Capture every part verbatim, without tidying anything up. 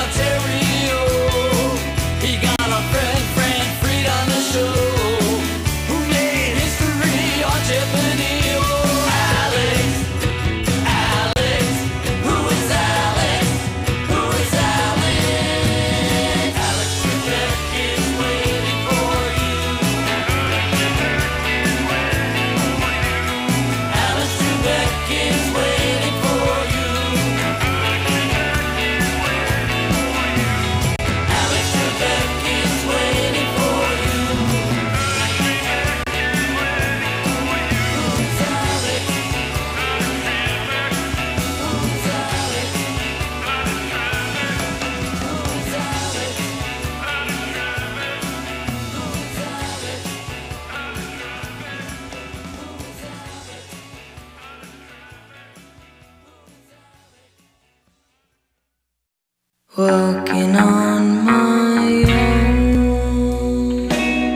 Walking on my own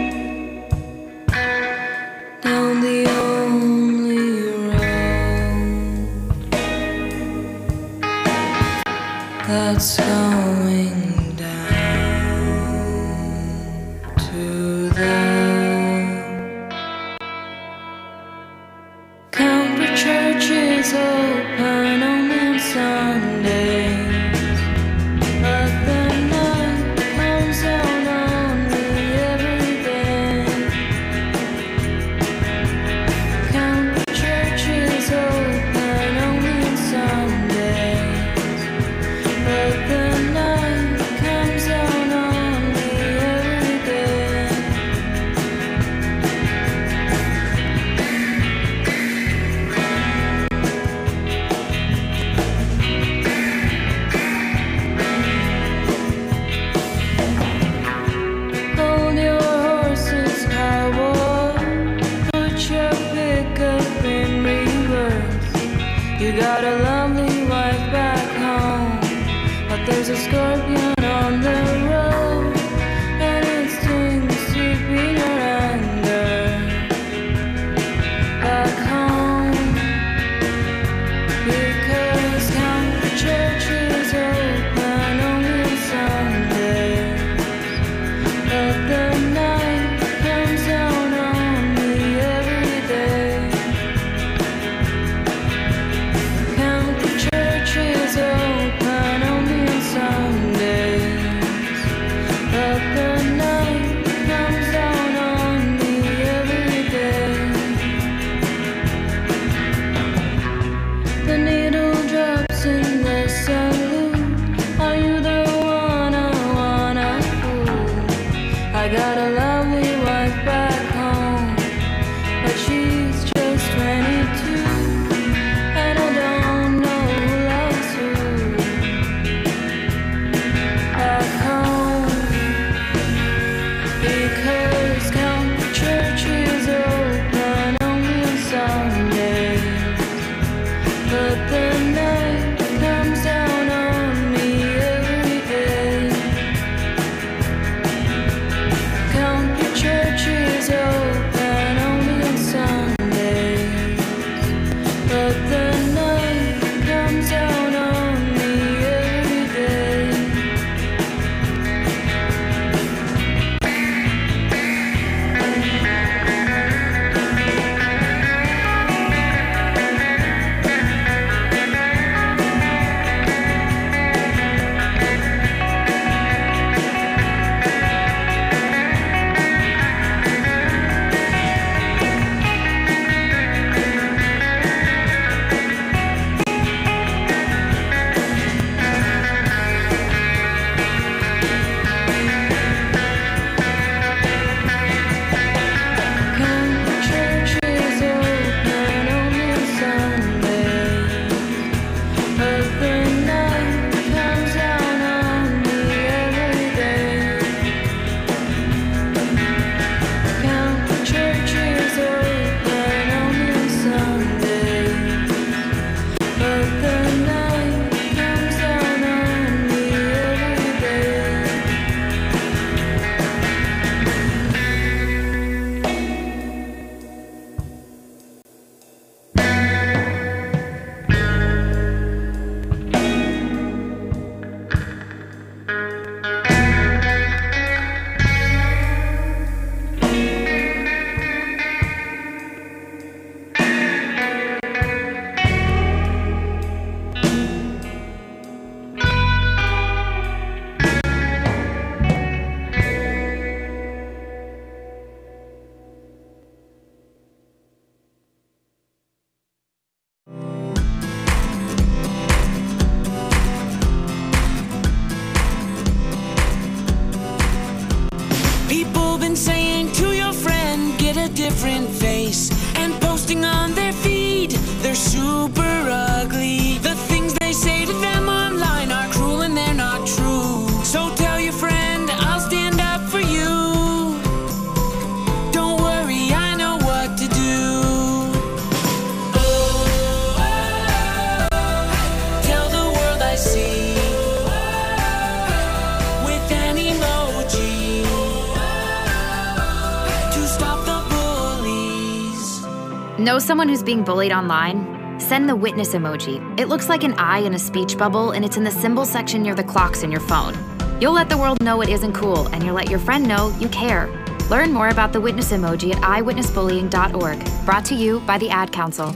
down the only road that's going down to the Calvary Church is open only on Sunday. You got a lovely wife back home, but there's a scorpion on the road, and it's doing the sweeping around back home. Because Calvary Church is open only on Sundays, but the night comes down on me every day. Is open only on Sundays, different face and posting on their feed. They're super ugly. The things they say to them online are cruel and they're not true. So tell your friend I'll stand up for you. Don't worry, I know what to do. Oh, tell the world I see with an emoji to stop the bullies. Know someone who's being bullied online? Send the witness emoji. It looks like an eye in a speech bubble, and it's in the symbol section near the clocks in your phone. You'll let the world know it isn't cool, and you'll let your friend know you care. Learn more about the witness emoji at i witness bullying dot org. Brought to you by the Ad Council.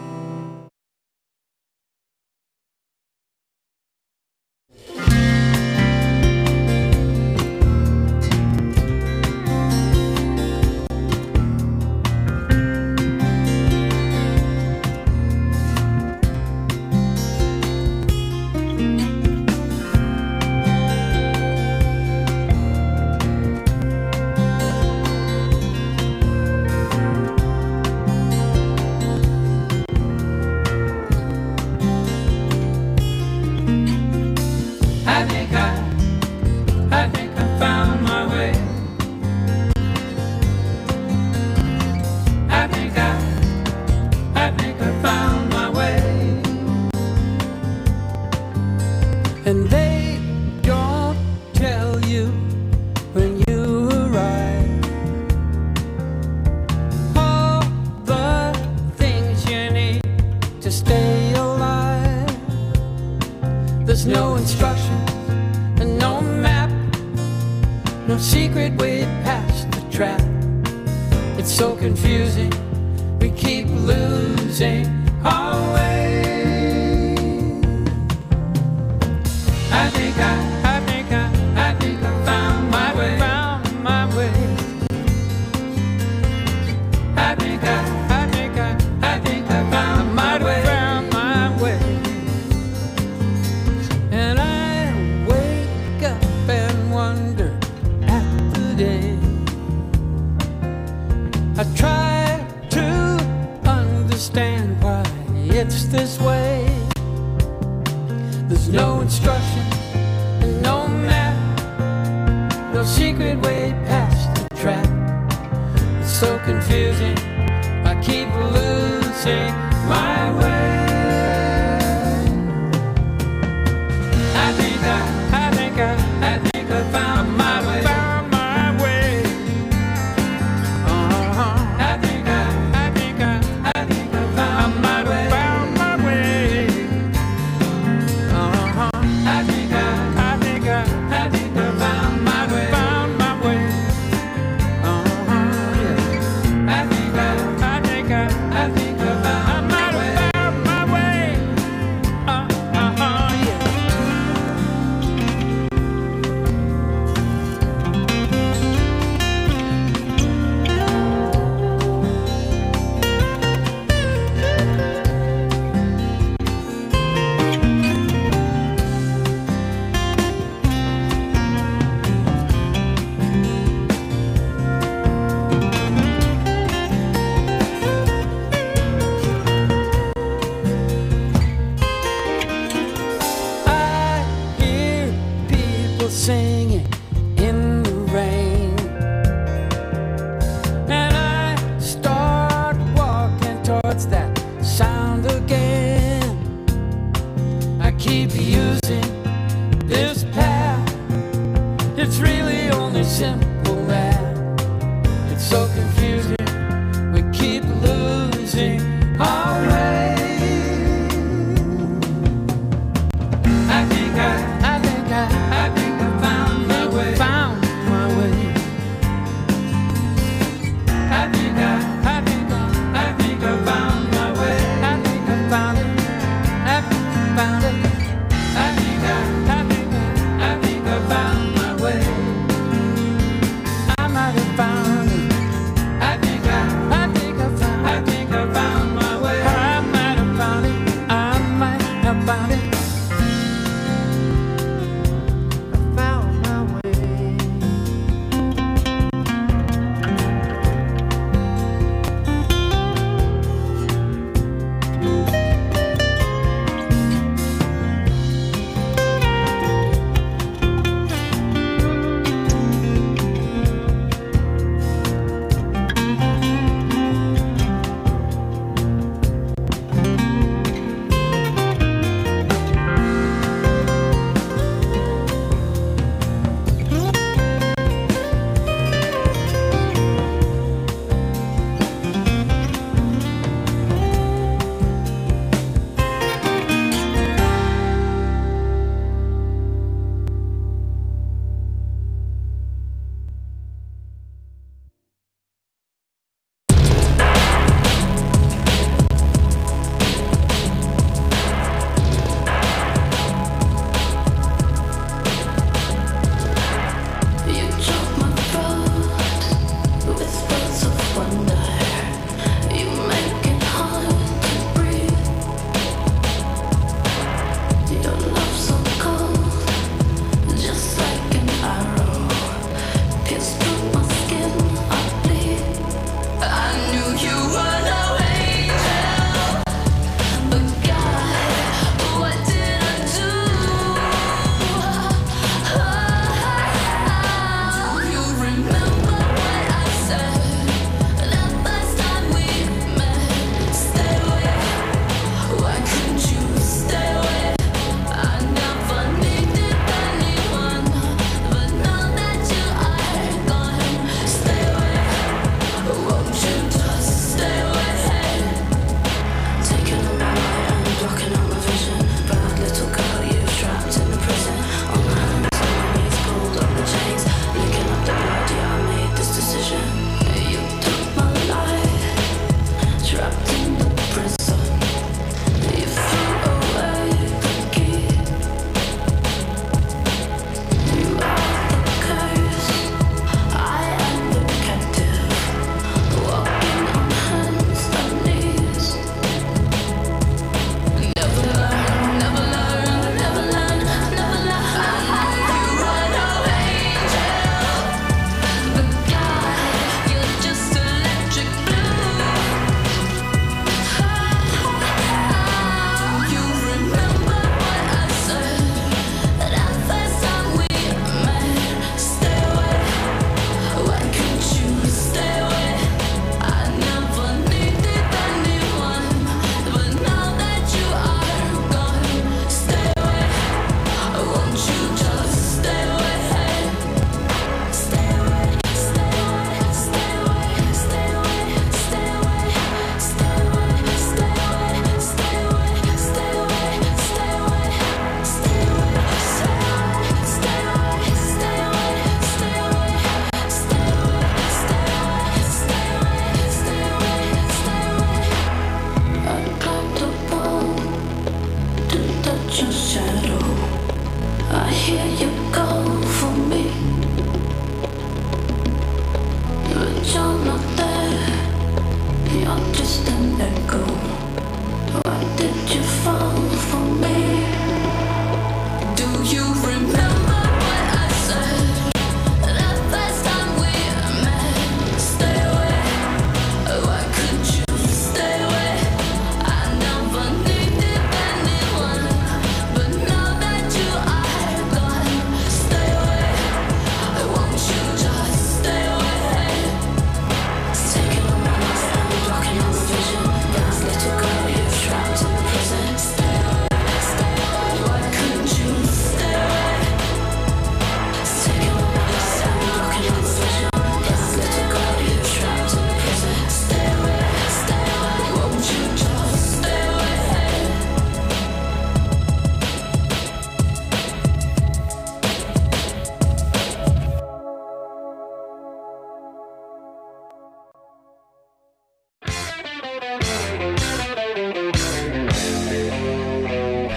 And they don't tell you when you arrive all the things you need to stay alive. There's no instructions and no map, no secret way past the trap. It's so confusing, we keep losing our way. I think I, I think I, I think I found my way, found my way. I think I, I think I, I think I found my way, found my way. And I wake up and wonder at the day. I try to understand why it's this way. There's no instruction and no map, no secret way past the trap. It's so confusing, I keep losing my way. I think I, I think I, I think I found my way, found my way. Uh-huh. I think I, I think I, I think I found my way, found my way. Uh-huh. I think I, I think I, I think I found my way, found my way. Uh-huh. Yeah. I think I, I think I, I think I found my way, found my way. Uh-huh. Yeah. I hear people singing in the rain, and I start walking towards that sound again. I keep using this path, it's really only simple math. It's so confusing, we keep losing our way. I think I, I think I, I think I found my way, found my way. I think I, I think I, I think I found my way. I think I found it, I found it. I think I, I think I, I think I found my way.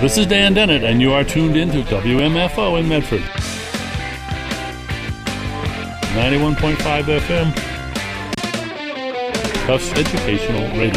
This is Dan Dennett, and you are tuned in to W M F O in Medford. ninety-one point five F M. Tufts Educational Radio.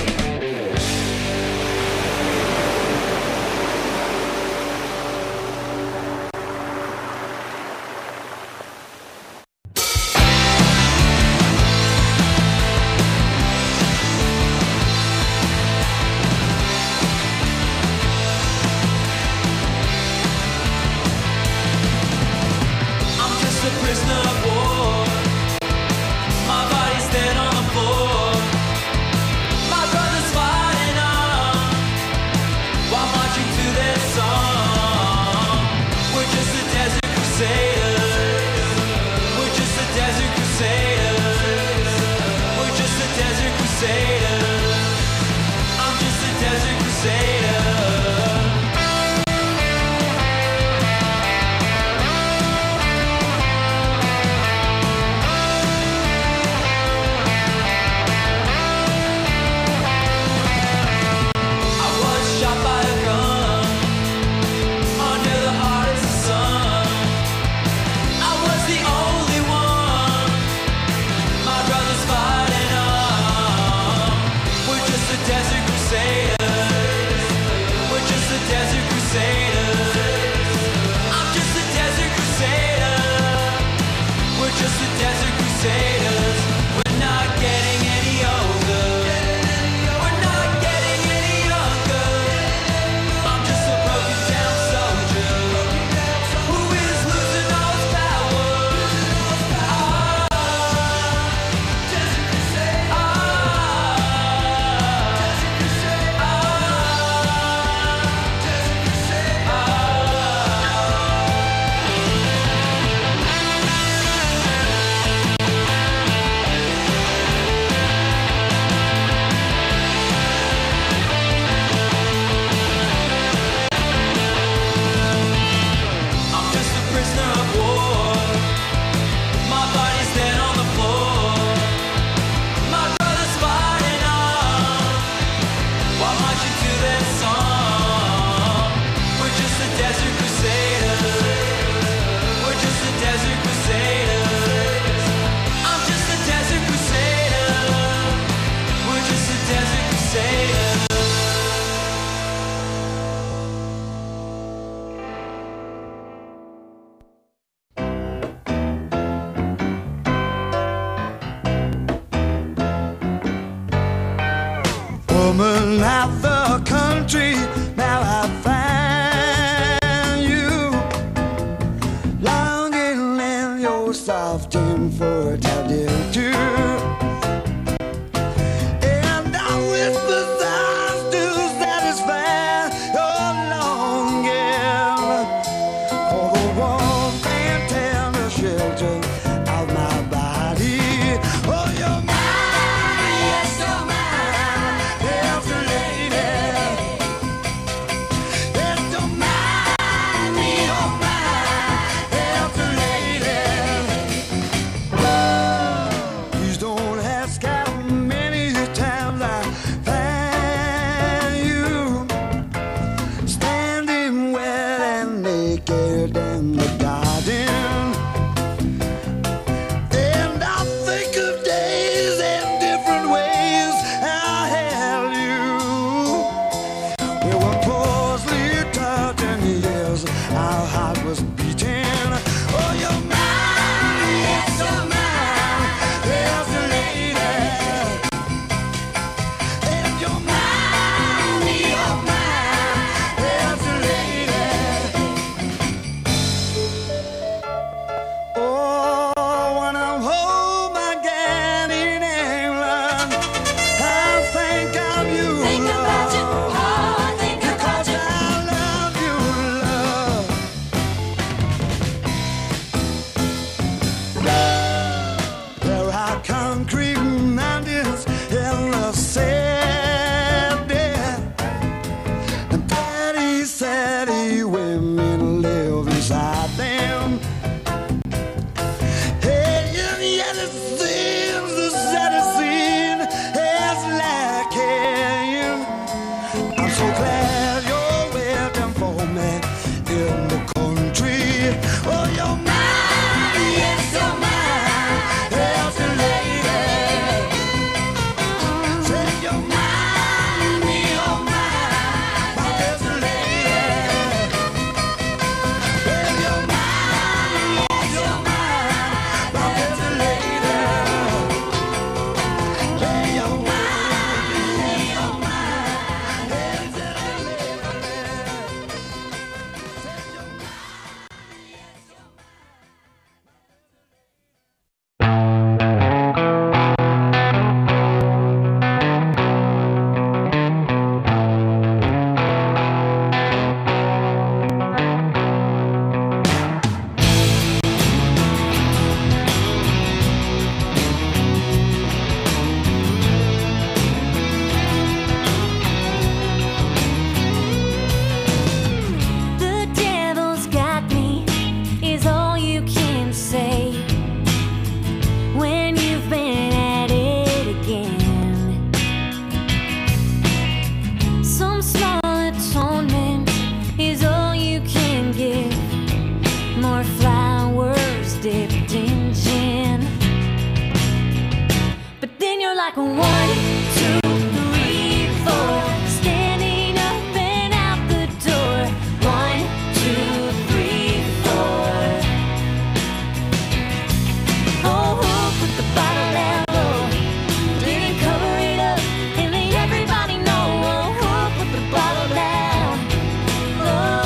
Woman of the country, now I find you longing in your soft infertility. And I whisper sounds to satisfy your longing for the warmth and tender shelter of my body. Oh, you're mine, yes, you're mine. Don't flowers dipped in gin. But then you're like one, two, three, four, standing up and out the door. One, two, three, four. Oh, who put the bottle down low? Didn't cover it up and let everybody know. Oh, who put the bottle down low?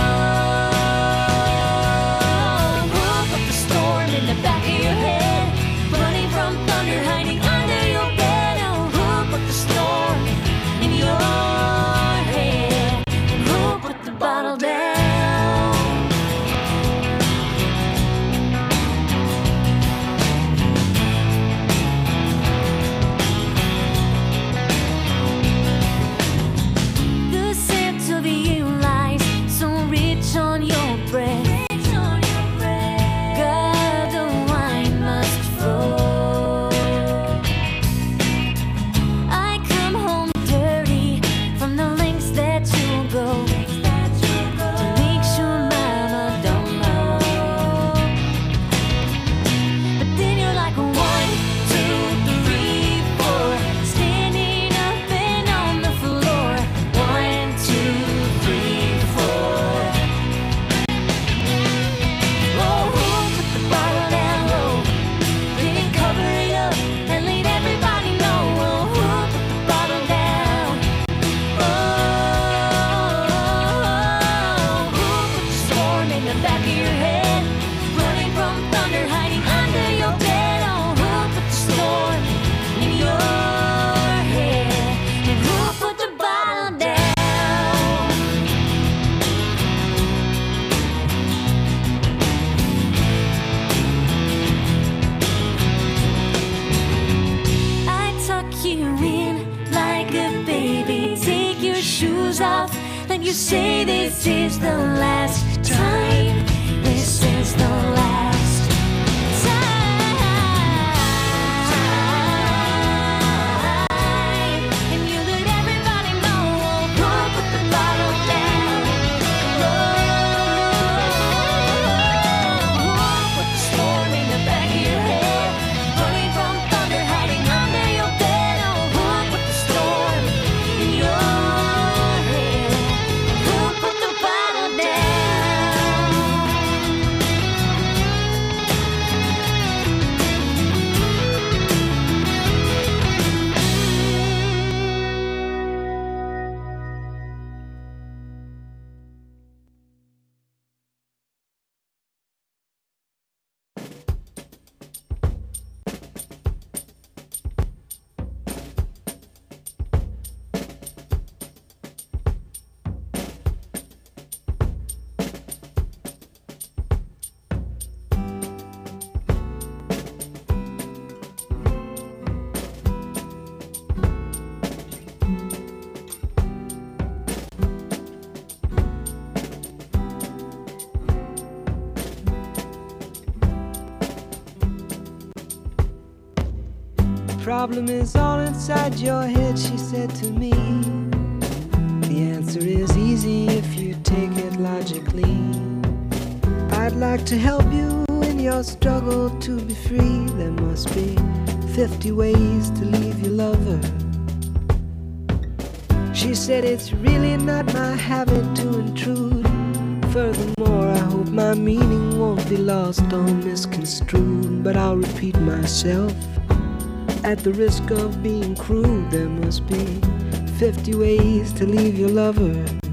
Who put the storm in the back of your head? Running from thunder, hiding under your bed. Oh, who put the storm in your head? And who put the bottle down? The scent of you lies so rich on your breath. God, the wine must flow. I come home dirty from the lengths that you'll go to make sure mama don't know. But then you're like one, two, three, four, standing up and on the floor. One, two, three, four. Oh, who put the bottle down low? Didn't cover it up and let everybody know. Oh, who put the bottle down? Oh, who put the storm in the back of your head? Running from thunder, hiding under your bed. Oh, who put the storm in your head? And who put the bottle down? I tuck you in like a baby. Take your shoes off, then you say this is the last time. This is the last time. And you let everybody know. Oh, who put the bottle down? Oh, who put the storm in the back of your head? Running from thunder, hiding under your bed. Oh, who put the storm in your head? Who put the bottle down? Problem is all inside your head, she said to me. The answer is easy if you take it logically. I'd like to help you in your struggle to be free. There must be fifty ways to leave your lover. She said it's really not my habit to intrude. Furthermore, I hope my meaning won't be lost or misconstrued. But I'll repeat myself at the risk of being crude. There must be fifty ways to leave your lover.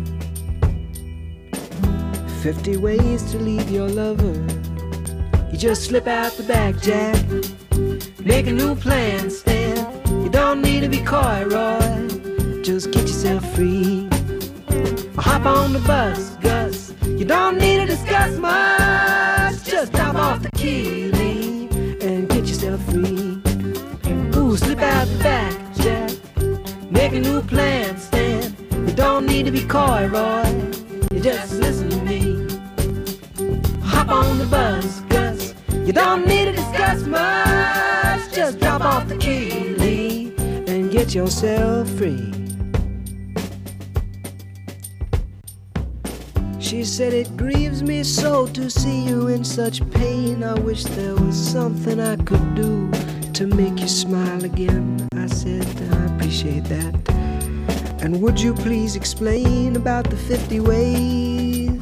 Fifty ways to leave your lover. You just slip out the back, Jack. Make a new plan instead. You don't need to be coy, Roy. Just get yourself free. Or hop on the bus, Gus. You don't need to discuss much. Just drop off the key, Lee, and get yourself free. Ooh, slip out the back, Jack. Make a new plan, Stan. You don't need to be coy, Roy. You just listen to me. Hop on the bus, Gus. You don't need to discuss much. Just drop off the key, Lee, and get yourself free. She said, it grieves me so to see you in such pain. I wish there was something I could do to make you smile again. I said, I appreciate that. And would you please explain about the fifty ways?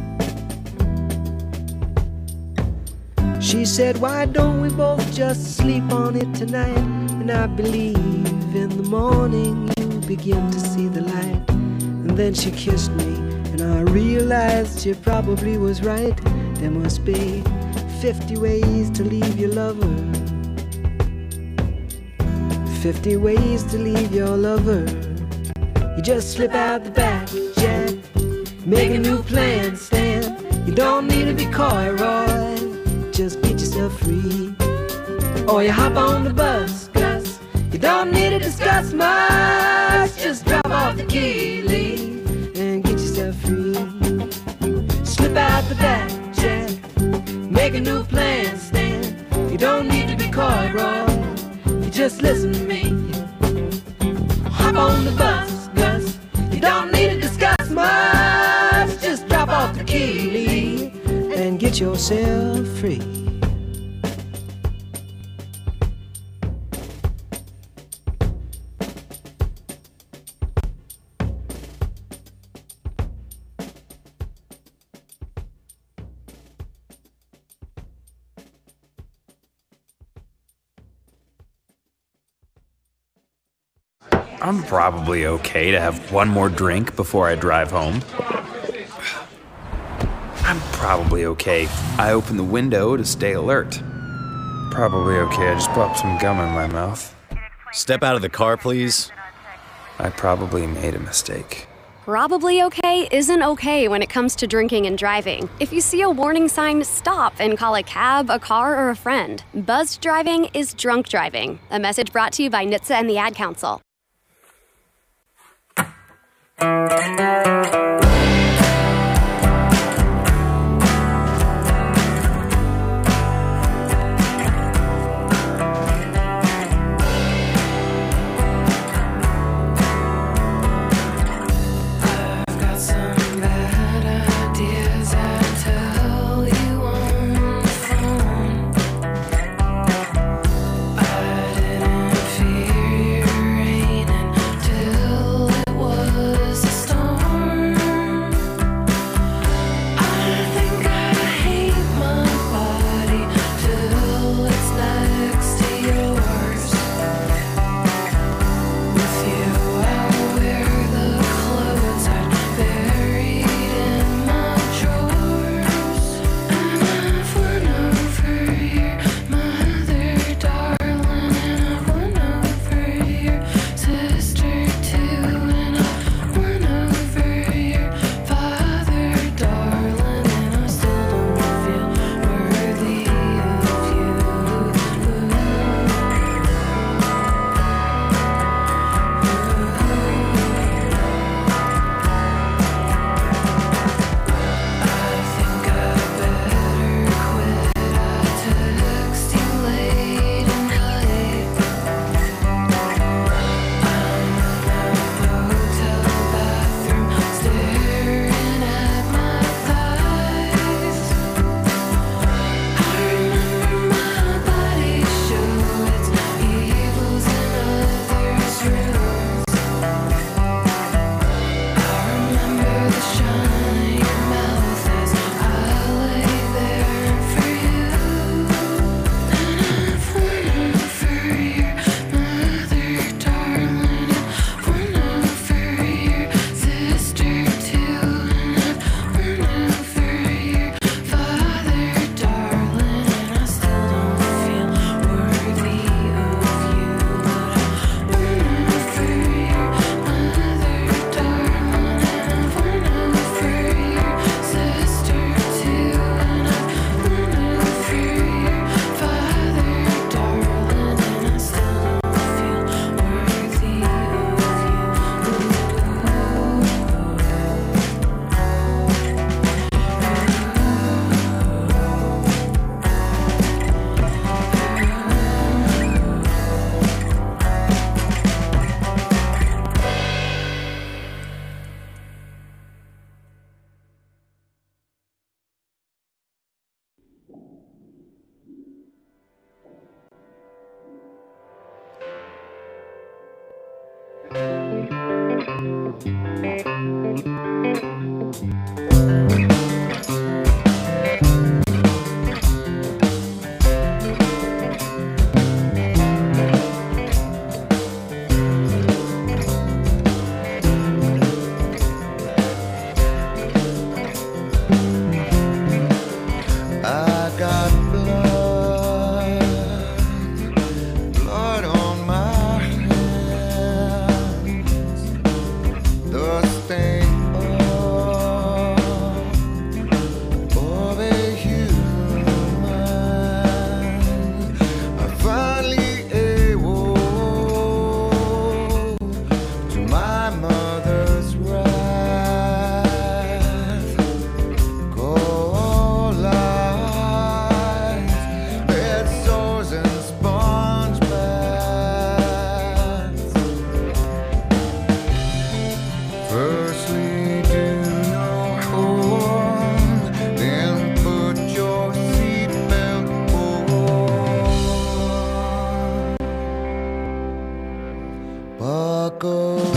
She said, why don't we both just sleep on it tonight? And I believe in the morning you begin to see the light. And then she kissed me, and I realized she probably was right. There must be fifty ways to leave your lover. Fifty ways to leave your lover. You just slip out the back, Jack. Make a new plan, Stan. You don't need to be coy, Roy. Just get yourself free. Or you hop on the bus, Gus. You don't need to discuss much. Just drop off the key, Lee, and get yourself free. Slip out the back, Jack. Make a new plan, Stan. You don't need to be coy, Roy. You just listen to me. Hop on the bus, Gus. You don't need to discuss much. Just drop off the key, Lee, and get yourself free. I'm probably okay to have one more drink before I drive home. I'm probably okay. I open the window to stay alert. Probably okay. I just popped some gum in my mouth. Step out of the car, please. I probably made a mistake. Probably okay isn't okay when it comes to drinking and driving. If you see a warning sign, stop and call a cab, a car, or a friend. Buzzed driving is drunk driving. A message brought to you by N H T S A and the Ad Council. Till it was a storm. I got blood, blood on my hands, the stain of, of a human. I finally awoke to my mother's wrath. Go Firstly, do no harm, then put your seatbelt on. Buckle up.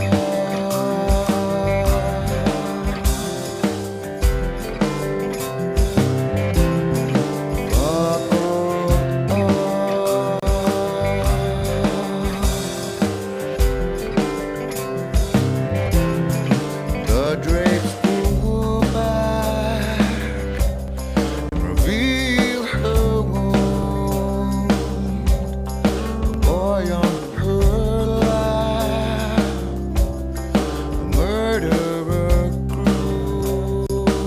The drapes pull back, reveal her wound. A boy on her lap, a murderer grew.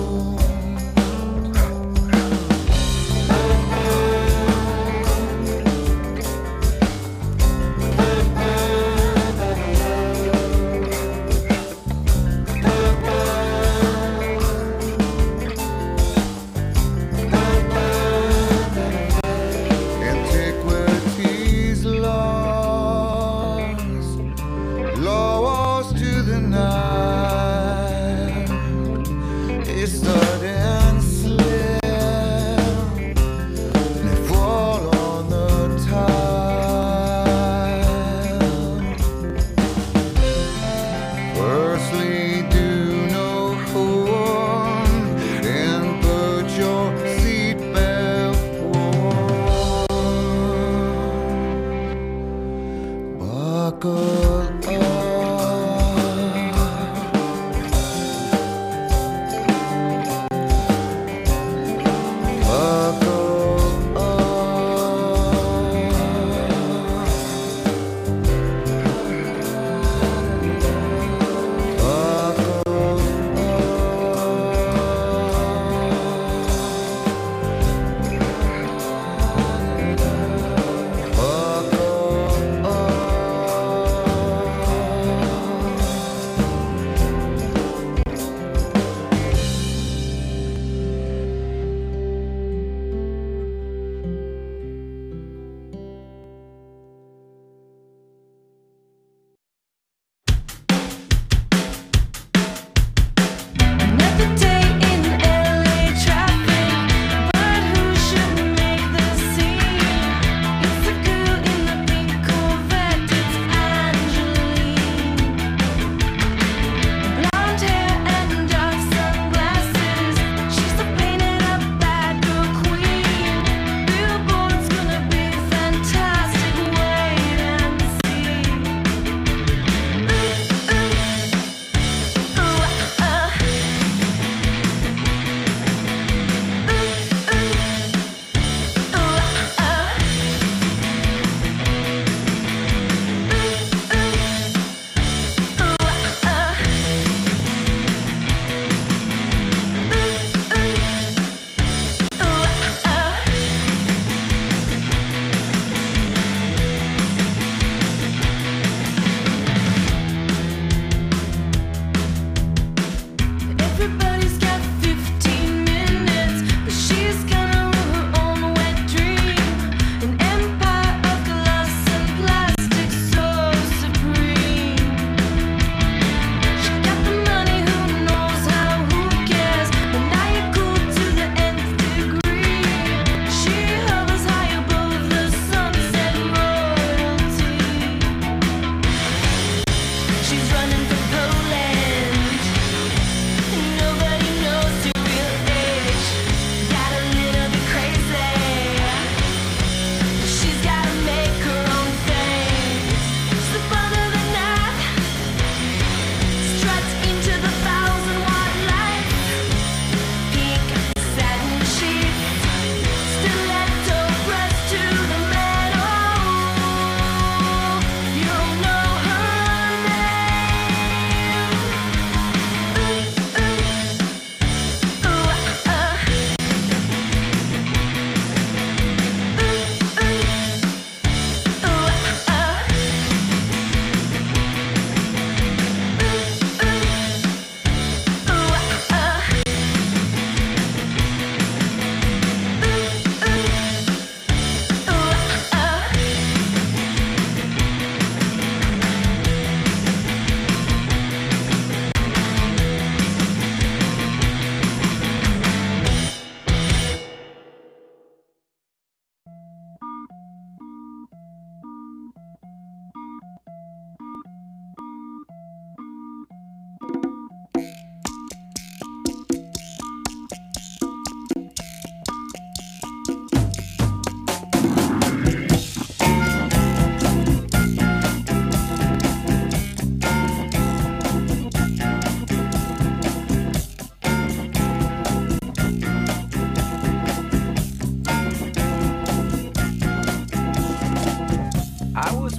Antiquities lost, lost to the night. They sudden slip, and they fall on the tile. Firstly, do no harm, then put your seatbelt on. Buckle up. Buckle up. Buckle up.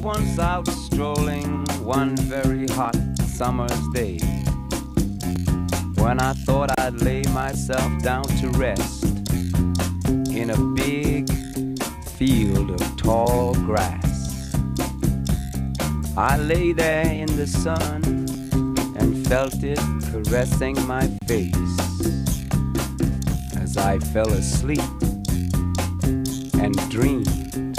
once out strolling one very hot summer's day, when I thought I'd lay myself down to rest in a big field of tall grass. I lay there in the sun and felt it caressing my face as I fell asleep and dreamed.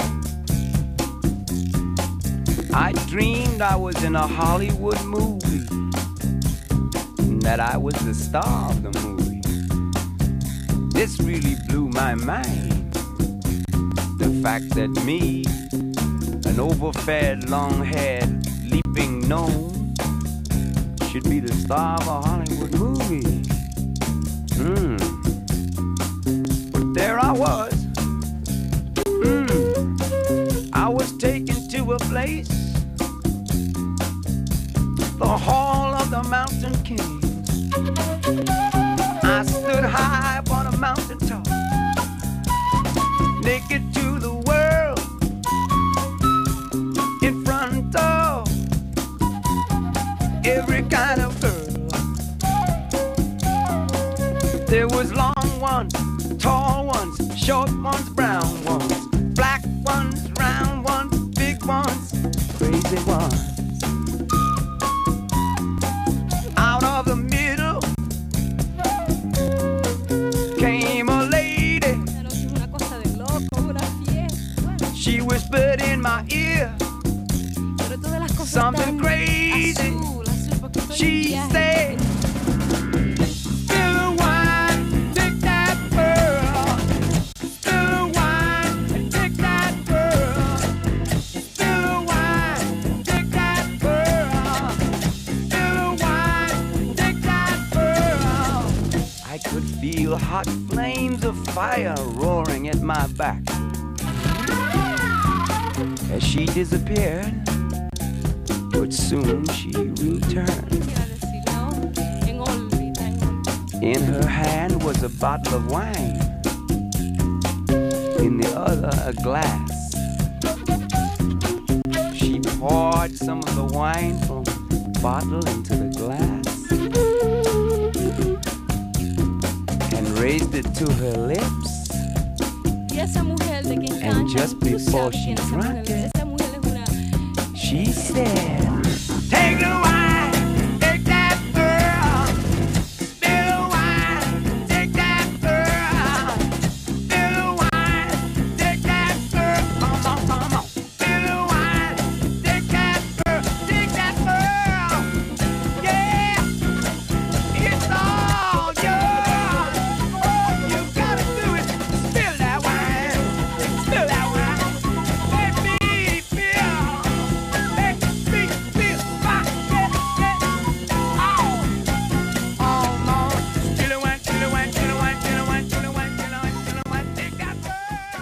I dreamed I was in a Hollywood movie, and that I was the star of the movie. This really blew my mind, the fact that me, an overfed, long-haired, leaping gnome, should be the star of a Hollywood movie. Hmm. But there I was. Hmm. I was taken to a place, the Hall of the Mountain King. I stood high upon a mountain top, naked to the world, in front of every kind of girl. There was long ones, tall ones, short ones, brown ones, black ones, round ones, big ones, crazy ones. Out of the middle came a lady. She whispered in my ear something crazy. She said, "Spill the wine, take that pearl. Spill the wine and take that pearl. Spill the wine, take that pearl. Spill the wine, take that pearl." I could feel hot flames of fire roaring at my back as she disappeared, but soon she returned. In her hand was a bottle of wine, in the other a glass. She poured some of the wine from the bottle into the glass and raised it to her lips. And just before she drank it, she said, "Take the wine, take that pearl. Spill the wine, take that pearl. Spill the wine, take that pearl. Come on, come on. Spill the wine, take that pearl, take that pearl. Yeah, it's all yours. All you gotta do is spill that wine, spill that wine. Let me feel, let me feel my yeah, yeah. Oh, oh no. Spill the wine, spill the wine, spill the wine, spill the wine, spill the wine, spill the wine, spill the wine. Take that pearl.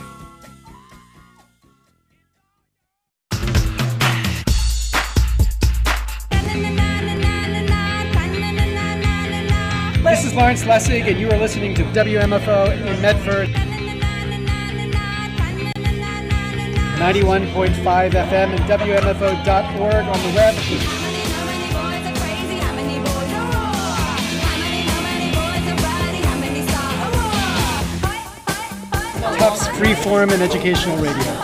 This is Lawrence Lessig, and you are listening to W M F O in Medford, ninety-one point five F M and W M F O dot org on the web. Tufts Freeform and Educational Radio.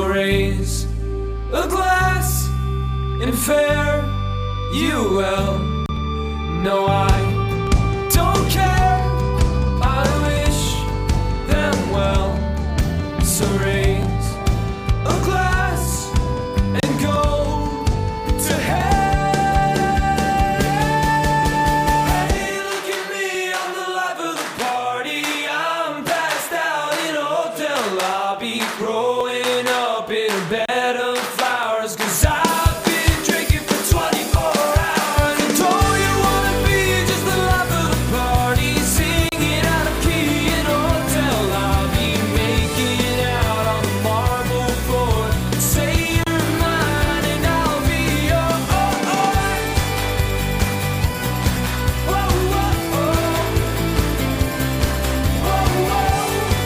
So raise a glass and fare you well. No, I don't care, I wish them well. So raise a glass and go to hell. Hey, look at me, I'm the life of the party. I'm passed out in a hotel lobby, growing up in a bed of flowers, 'cause I've been drinking for twenty-four hours. And don't you wanna be just the life of the party, singing out of key in a hotel lobby, making out on the marble floor. Say you're mine and I'll be yours. Whoa, whoa, whoa. Whoa, whoa.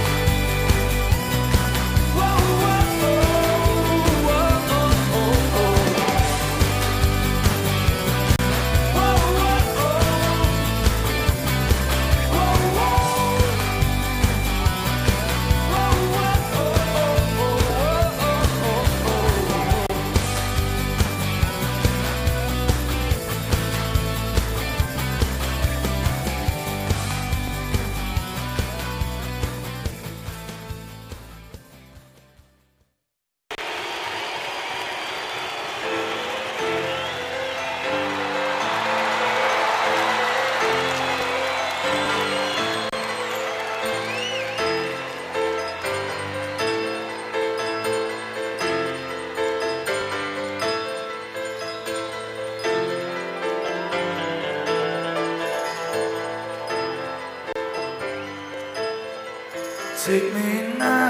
Whoa, whoa, whoa. Whoa, oh, oh, oh. Whoa, whoa, oh. Whoa, whoa. Whoa, whoa, oh, oh, oh, oh, oh, oh. Take me now.